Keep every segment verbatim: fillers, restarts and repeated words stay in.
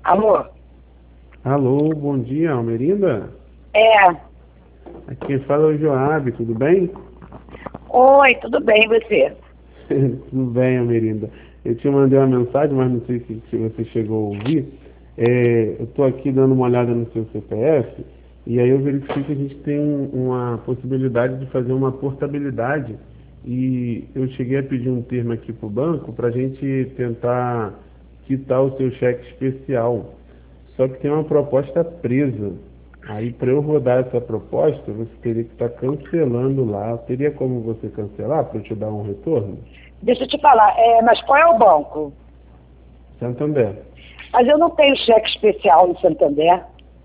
Alô? Alô, bom dia, Almerinda? É. Aqui quem fala é o Joab, tudo bem? Oi, tudo bem, e você? Tudo bem, Almerinda. Eu te mandei uma mensagem, mas não sei se, se você chegou a ouvir. É, eu estou aqui dando uma olhada no seu C P F e aí eu verifiquei que a gente tem um- uma possibilidade de fazer uma portabilidade e eu cheguei a pedir um termo aqui para o banco para a gente tentar quitar o seu cheque especial. Só que tem uma proposta presa. Aí, para eu rodar essa proposta, você teria que estar cancelando lá. Teria como você cancelar para eu te dar um retorno? Deixa eu te falar, é, mas qual é o banco? Santander. Mas eu não tenho cheque especial no Santander.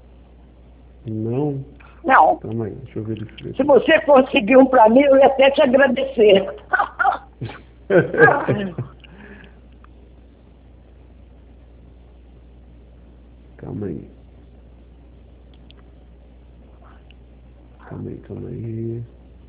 Não? Não. Calma aí, deixa eu verificar. Se você conseguir um pra mim, eu ia até te agradecer. Calma aí. Calma aí, calma aí.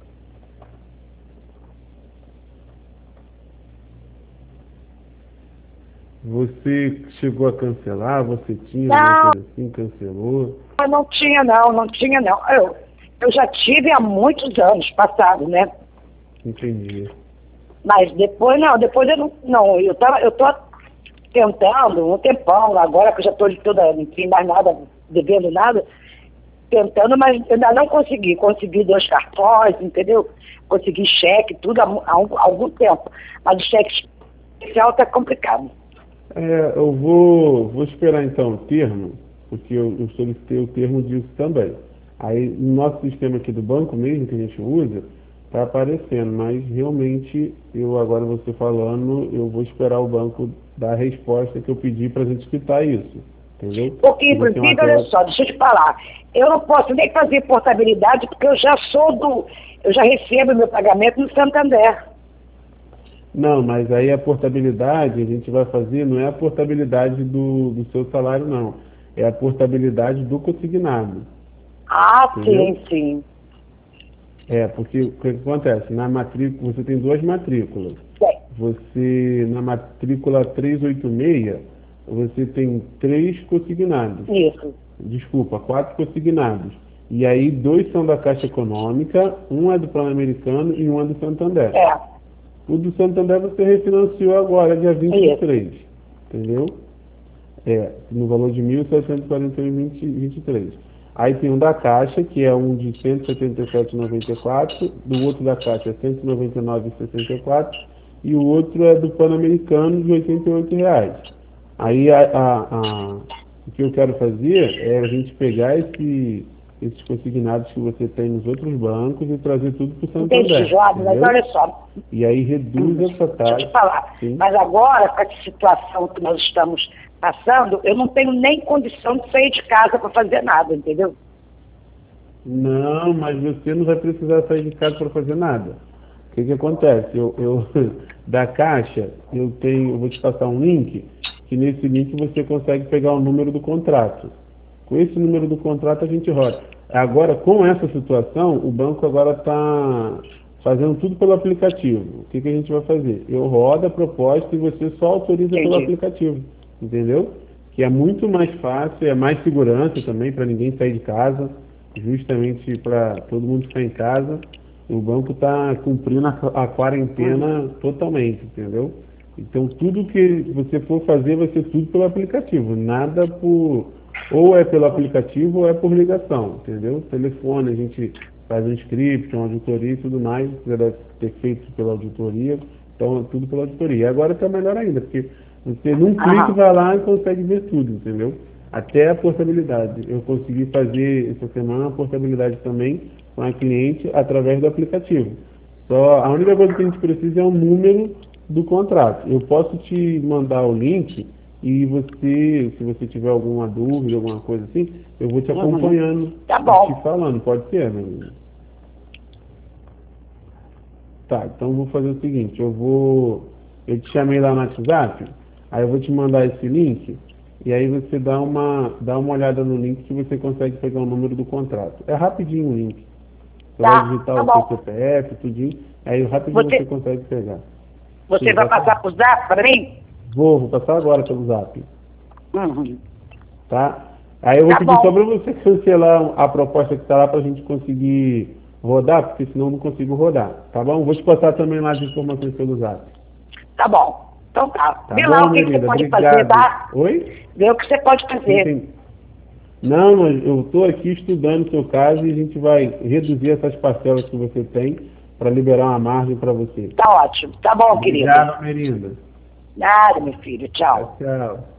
Você chegou a cancelar? Você tinha alguma Não, coisa assim? Cancelou? eu não tinha não, não tinha não. Eu, eu já tive há muitos anos passados, né? Entendi. Mas depois não, depois eu não. Não, eu, tava, eu tô tentando um tempão, agora que eu já estou de toda, não tem mais nada, devendo nada, tentando, mas ainda não consegui. Consegui dois cartões, entendeu? Consegui cheque, tudo há, mu- há um- há algum tempo. Mas o cheque especial tá complicado. É, eu vou, vou esperar então o termo, porque eu, eu solicitei o termo disso também. Aí no nosso sistema aqui do banco mesmo, que a gente usa, está aparecendo, mas realmente eu agora você falando, eu vou esperar o banco dar a resposta que eu pedi para a gente quitar isso, entendeu? Porque, E você é uma inclusive, olha tela. só, deixa eu te falar, eu não posso nem fazer portabilidade porque eu já sou do, eu já recebo meu pagamento no Santander. Não, mas aí a portabilidade a gente vai fazer, não é a portabilidade do, do seu salário, não. É a portabilidade do consignado, Ah, entendeu? sim, sim. É, porque o que acontece? Na matrícula, você tem duas matrículas. Bem, Você, na matrícula trezentos e oitenta e seis, você tem três consignados. isso. Desculpa, quatro consignados. E aí, dois são da Caixa Econômica, um é do Pan-Americano e um é do Santander. É, O do Santander você refinanciou agora, dia vinte do isso. três, entendeu? É, no valor de mil setecentos e quarenta e um vírgula vinte e três. Aí tem um da Caixa, que é um de cento e setenta e sete vírgula noventa e quatro, do outro da Caixa é cento e noventa e nove vírgula sessenta e quatro, e o outro é do Pan-Americano de oitenta e oito reais. Aí a, a- a- o que eu quero fazer é a gente pegar esse, esses consignados que você tem nos outros bancos e trazer tudo para o Entendi, Santander, Joab, mas entendeu? olha só, E aí reduz hum, essa deixa eu te taxa, falar, sim. mas agora, com essa situação que nós estamos passando, eu não tenho nem condição de sair de casa para fazer nada, entendeu? Não, mas você não vai precisar sair de casa para fazer nada. O que que acontece? Eu, eu da Caixa, eu tenho, eu vou te passar um link, que nesse link você consegue pegar o número do contrato. Com esse número do contrato a gente roda. Agora, com essa situação, o banco agora está fazendo tudo pelo aplicativo. O que que a gente vai fazer? Eu rodo a proposta e você só autoriza pelo Entendi. aplicativo, entendeu? Que é muito mais fácil, é mais segurança também para ninguém sair de casa, justamente para todo mundo ficar em casa. O banco está cumprindo a, a Uhum. quarentena totalmente, entendeu? Então tudo que você for fazer vai ser tudo pelo aplicativo, nada por ou é pelo aplicativo ou é por ligação, entendeu? Telefone, a gente faz um script, uma auditoria e tudo mais, já deve ter feito pela auditoria, então é tudo pela auditoria. Agora está melhor ainda, porque você num clique Aham. vai lá e consegue ver tudo, entendeu? Até a portabilidade. Eu consegui fazer essa semana a portabilidade também com a cliente através do aplicativo. Só a única coisa que a gente precisa é o número do contrato. Eu posso te mandar o link e você, se você tiver alguma dúvida, alguma coisa assim, eu vou te Uhum. acompanhando Tá e te bom. falando. Pode ser, meu amigo? Tá, então eu vou fazer o seguinte, eu vou. Eu te chamei lá no WhatsApp, aí eu vou te mandar esse link, e aí você dá uma, dá uma olhada no link que você consegue pegar o número do contrato. É rapidinho o link. Você vai Tá, digitar tá o seu bom. C P F, tudinho, aí rapidinho você Você, consegue pegar. você Sim, vai vai falar. passar pro zap para mim? Vou, vou passar agora pelo zap. Uhum. tá? Aí eu vou Tá pedir bom. só para você cancelar a proposta que está lá para a gente conseguir rodar, porque senão eu não consigo rodar, tá bom? Vou te passar também lá as informações pelo zap. Tá bom. Então tá. Tá Vê lá bom, o que, que você Melinda? pode fazer, Obrigado. tá? Oi? Vê o que você pode fazer. Entendi. Não, mas eu estou aqui estudando o seu caso e a gente vai reduzir essas parcelas que você tem para liberar uma margem para você. Tá ótimo. Tá bom, querido. Obrigado, Melinda. Nada, meu filho. Tchau. Tchau.